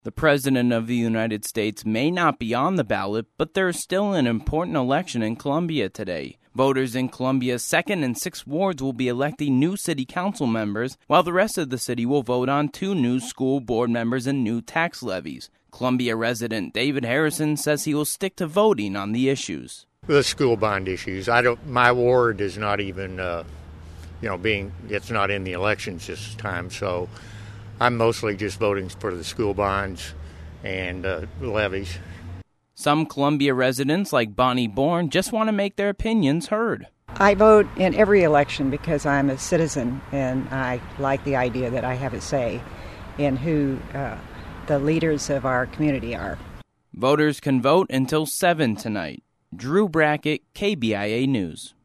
The President of the United States may not be on the ballot, but there is still an important election in Columbia today. Voters in Columbia's 2nd and 6th wards will be electing new city council members, while the rest of the city will vote on 2 new school board members and new tax levies. Columbia resident David Harrison says he will stick to voting on the issues. The school bond issues. My ward is not even, it's not in the elections this time, so I'm mostly just voting for the school bonds and levies. Some Columbia residents, like Bonnie Bourne, just want to make their opinions heard. I vote in every election because I'm a citizen, and I like the idea that I have a say in who the leaders of our community are. Voters can vote until 7 tonight. Drew Brackett, KBIA News.